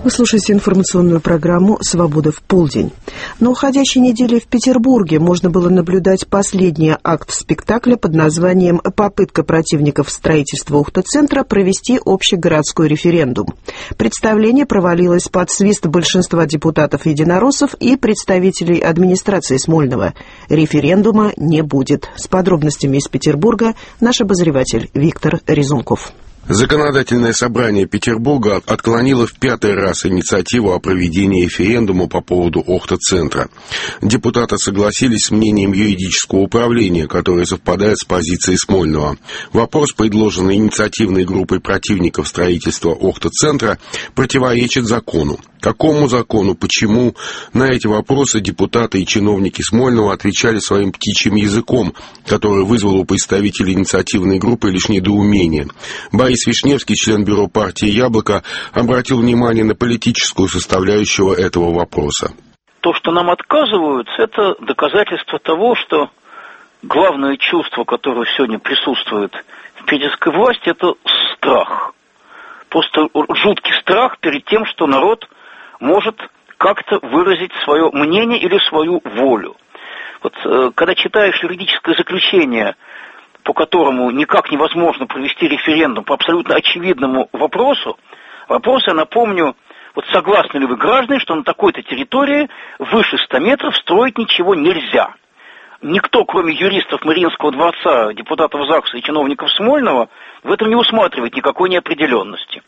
Вы слушаете информационную программу «Свобода в полдень». На уходящей неделе в Петербурге можно было наблюдать последний акт спектакля под названием «Попытка противников строительства Охта-центра провести общегородской референдум». Представление провалилось под свист большинства депутатов-единороссов и представителей администрации Смольного. Референдума не будет. С подробностями из Петербурга наш обозреватель Виктор Резунков. Законодательное собрание Петербурга отклонило в 5-й раз инициативу о проведении референдума по поводу Охта-центра. Депутаты согласились с мнением юридического управления, которое совпадает с позицией Смольного. Вопрос, предложенный инициативной группой противников строительства Охта-центра, противоречит закону. Какому закону, почему? На эти вопросы депутаты и чиновники Смольного отвечали своим птичьим языком, который вызвал у представителей инициативной группы лишь недоумение. Борис Вишневский, член бюро партии «Яблоко», обратил внимание на политическую составляющую этого вопроса. То, что нам отказывают, это доказательство того, что главное чувство, которое сегодня присутствует в питерской власти, это страх. Просто жуткий страх перед тем, что народ может как-то выразить свое мнение или свою волю. Вот когда читаешь юридическое заключение, по которому никак невозможно провести референдум по абсолютно очевидному вопросу, я напомню, вот согласны ли вы, граждане, что на такой-то территории выше 100 метров строить ничего нельзя. Никто, кроме юристов Мариинского дворца, депутатов ЗАГСа и чиновников Смольного, в этом не усматривает никакой неопределенности.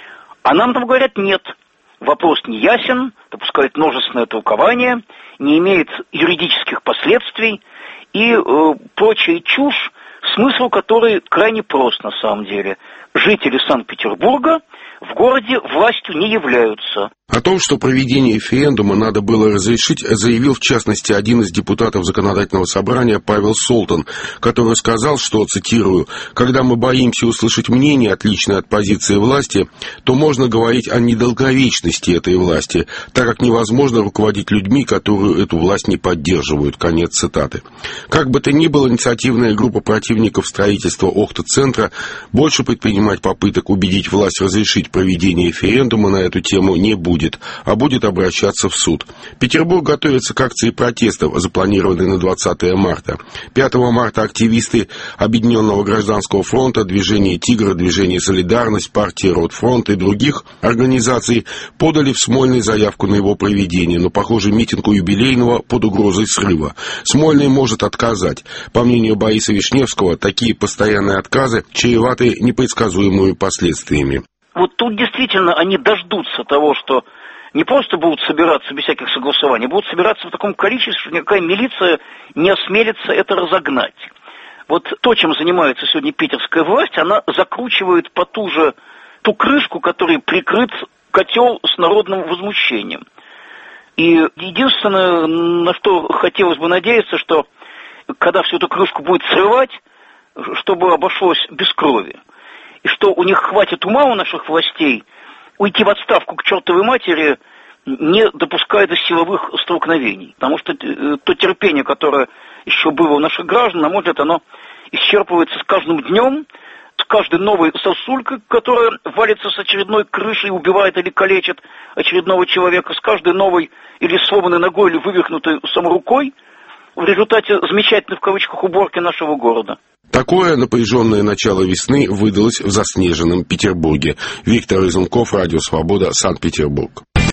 А нам там говорят нет. Вопрос не ясен, допускает множественное толкование, не имеет юридических последствий и прочая чушь, смысл которой крайне прост на самом деле. Жители Санкт-Петербурга в городе властью не являются. О том, что проведение референдума надо было разрешить, заявил в частности один из депутатов Законодательного собрания Павел Солтан, который сказал, что, цитирую, «когда мы боимся услышать мнение, отличное от позиции власти, то можно говорить о недолговечности этой власти, так как невозможно руководить людьми, которые эту власть не поддерживают». Конец цитаты. Как бы то ни было, инициативная группа противников строительства Охта-центра больше предпринимать попыток убедить власть разрешить проведение референдума на эту тему не будет, а будет обращаться в суд. Петербург готовится к акции протестов, запланированной на 20 марта. 5 марта активисты Объединенного гражданского фронта, Движение «Тигр», Движение «Солидарность», партии «Ротфронт» и других организаций подали в Смольный заявку на его проведение, но, похоже, митинг у юбилейного под угрозой срыва. Смольный может отказать. По мнению Бориса Вишневского, такие постоянные отказы чреваты непредсказуемыми последствиями. Вот тут действительно они дождутся того, что не просто будут собираться без всяких согласований, будут собираться в таком количестве, что никакая милиция не осмелится это разогнать. Вот то, чем занимается сегодня питерская власть, она закручивает по ту крышку, которой прикрыт котел с народным возмущением. И единственное, на что хотелось бы надеяться, что когда всю эту крышку будет срывать, чтобы обошлось без крови. И что у них хватит ума, у наших властей, уйти в отставку к чертовой матери, не допуская до силовых столкновений. Потому что то терпение, которое еще было у наших граждан, на мой взгляд, оно исчерпывается с каждым днем, с каждой новой сосулькой, которая валится с очередной крыши и убивает или калечит очередного человека, с каждой новой или сломанной ногой, или вывихнутой саморукой, в результате замечательной, в кавычках, уборки нашего города. Такое напряженное начало весны выдалось в заснеженном Петербурге. Виктор Резунков, Радио Свобода, Санкт-Петербург.